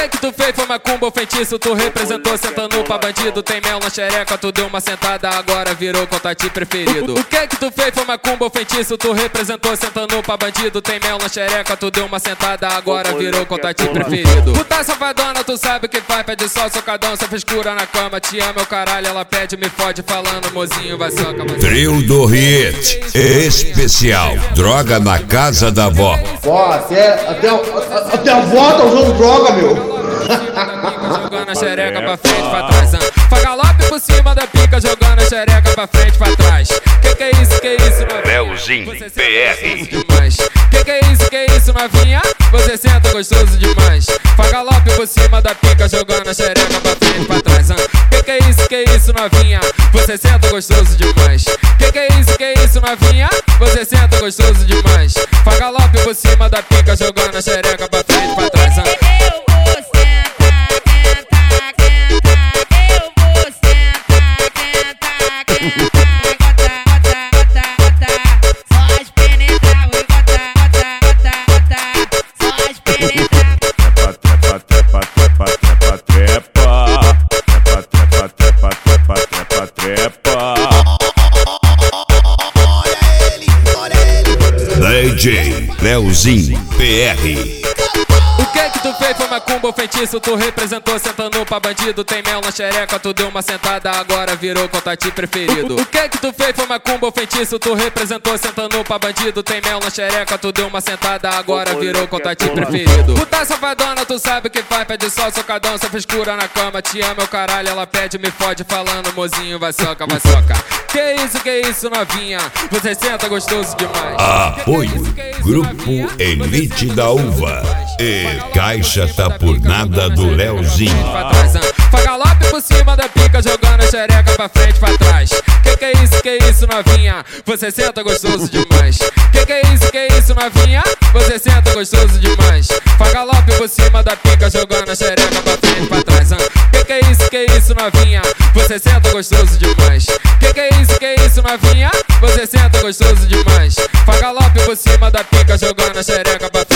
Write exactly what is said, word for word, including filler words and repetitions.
que que tu fez foi macumba ou feitiço? Tu representou sentando pra bandido. Tem mel na xereca, tu deu uma sentada, agora virou contato preferido. O que que tu fez foi macumba ou feitiço? Tu representou sentando pra bandido. Tem mel na xereca, tu deu uma sentada, agora virou contato preferido. Puta safadona, tu sabe o que faz, pede só socadão, só frescura na cama. Te ama, meu caralho, ela pede, me fode, falando, mozinho, vai soca, vai. Trio do Riet, especial, droga na casa da vó. Ó, até, até, até a vó tá usando droga, meu. Jogando a xereca pra frente, pra trás. Faz galope por cima da pica, jogando a xereca pra frente, pra trás. Que que é isso, que é isso, novinha? Leozinho, P R. Que que é isso, que é isso, novinha? Você senta gostoso demais. Faz galope por cima da pica, jogando a xereca pra frente, pra trás. Que que é isso, que é isso, novinha? Você senta gostoso demais. Que que é isso, que é isso, novinha? Você senta gostoso demais. Faz galope por cima da pica, jogando a xereca pra frente, pra trás. D J Leozinho, P R. O que que tu fez foi macumba ou feitiço? Tu representou sentando pra bandido. Tem mel na xereca, tu deu uma sentada, agora virou contato preferido. O que que tu fez foi macumba ou feitiço? Tu representou sentando pra bandido. Tem mel na xereca, tu deu uma sentada, agora virou contato preferido. Puta safadona, tu sabe o que faz, pede só socadão, só frescura na cama. Te ama, meu caralho, ela pede, me fode, falando, mozinho, vai soca, vai soca. Que isso, que isso, novinha? Você senta gostoso demais. Apoio, Grupo Elite da Uva e Caixa Tá Por Nada do Leozinho. Faz galope por cima da pica, jogando a xereca pra frente, pra trás. Que que é isso, que é isso, novinha? Você senta gostoso demais. Que que é isso, que é isso, novinha? Você senta gostoso demais. Faz galope por cima da pica, jogando a xereca pra frente, pra trás. Que que é isso, que é isso, novinha? Você senta gostoso demais. Que que é isso, que é isso, novinha? Você senta gostoso demais. Faz galope por cima da pica, jogando a xereca pra frente.